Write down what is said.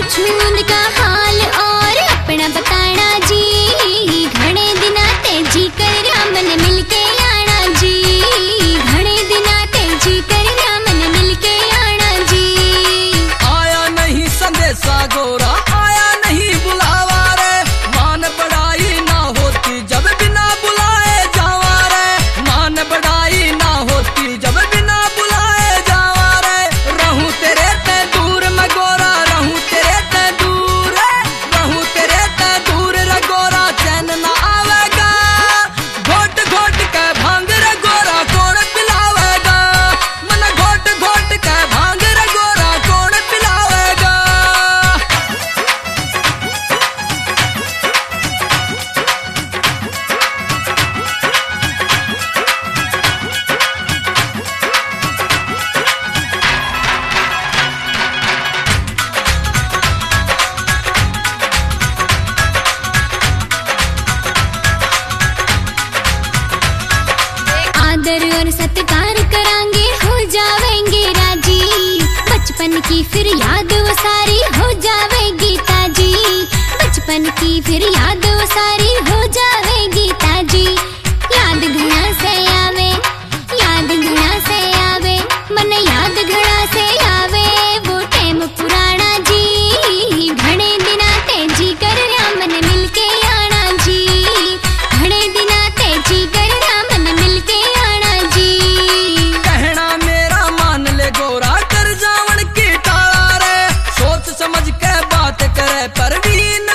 पूछूं का हाल और अपना बताना जी। घणे दिना ते जी कर रामन मिलके आना जी। घणे दिना ते जी कर रामन मिलके आना जी। आया नहीं संदेशा गोरा, आया नहीं बुलावा रे। मान बढ़ाई ना होती जब बिना बुलाए जावा रे। मान बढ़ाई ना होती जब बिना बुलाए जावा रे। रहूं तेरे ते दूर मैं गोरा, रहूं तेरे ते दूर रे। रहूं तेरे ते दूर रे गोरा, चैन ना आवेगा। घोट घोट के भांग रे गोरा कौन पिलावेगा। मन घोट घोट के भांग रे गोरा कौन पिलावेगा। आदर और सत्कार करांगे हो जावेंगे राजी। बचपन की फिर याद वो सारी हो जावेगी ताजी। बचपन की फिर याद वो सारी हो जावेगी ताजी। याद घना से आवे, याद घना से आवे, मन याद घना से आवे वो टाइम पुराना जी। घणे दिना ते जी कर रामन मिलके आना जी। घणे दिना ते जी कर रामन मिलके आना जी। कहना मेरा मान ले गोरा, कर जावन की टाला रे। सोच समझ के बात करे परवीन